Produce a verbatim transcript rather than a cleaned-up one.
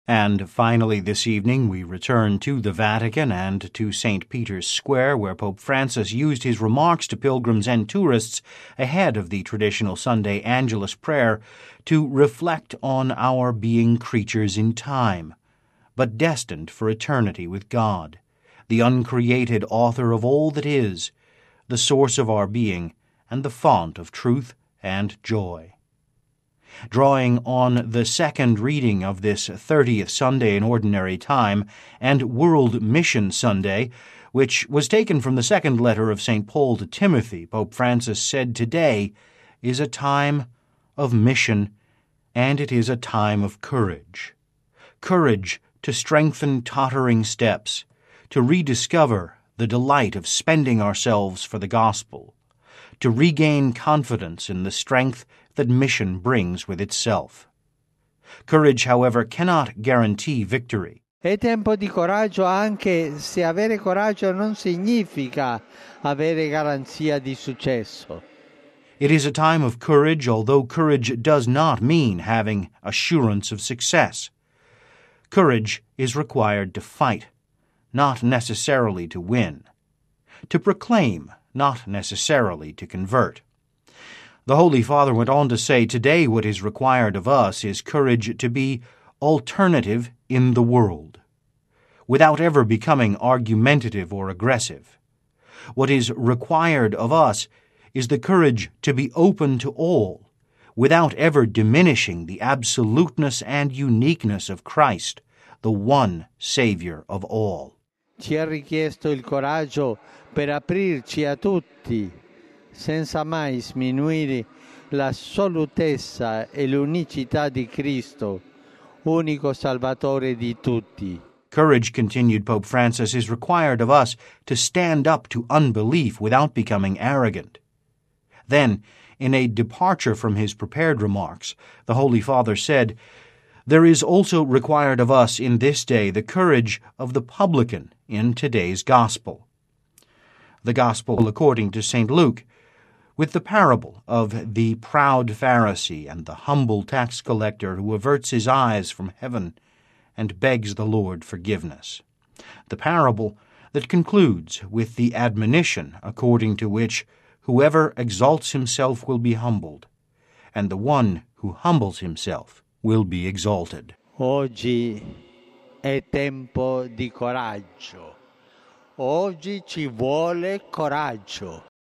And finally this evening we return to the Vatican and to Saint Peter's Square, where Pope Francis used his remarks to pilgrims and tourists ahead of the traditional Sunday Angelus prayer to reflect on our being creatures in time, but destined for eternity with God, the uncreated author of all that is, the source of our being, and the font of truth and joy. Drawing on the second reading of this thirtieth Sunday in Ordinary Time and World Mission Sunday, which was taken from the second letter of Saint Paul to Timothy, Pope Francis said today is a time of mission, and it is a time of courage. Courage to strengthen tottering steps, to rediscover the delight of spending ourselves for the gospel, to regain confidence in the strength that mission brings with itself. Courage, however, cannot guarantee victory. È tempo di coraggio anche se avere coraggio non significa avere garanzia di successo. It is a time of courage, although courage does not mean having assurance of success. Courage is required to fight, not necessarily to win, to proclaim, not necessarily to convert. The Holy Father went on to say, today what is required of us is courage to be alternative in the world, without ever becoming argumentative or aggressive. What is required of us is the courage to be open to all, without ever diminishing the absoluteness and uniqueness of Christ, the one Savior of all. Ci è richiesto il coraggio per aprirci a tutti, senza mai sminuire l'assolutezza e l'unicità di Cristo, unico Salvatore di tutti. Courage, continued Pope Francis, is required of us to stand up to unbelief without becoming arrogant. Then, in a departure from his prepared remarks, the Holy Father said, there is also required of us in this day the courage of the publican in today's gospel. The gospel according to Saint Luke, with the parable of the proud Pharisee and the humble tax collector who averts his eyes from heaven and begs the Lord forgiveness. The parable that concludes with the admonition according to which whoever exalts himself will be humbled, and the one who humbles himself will be exalted. Oggi è tempo di coraggio. Oggi ci vuole coraggio.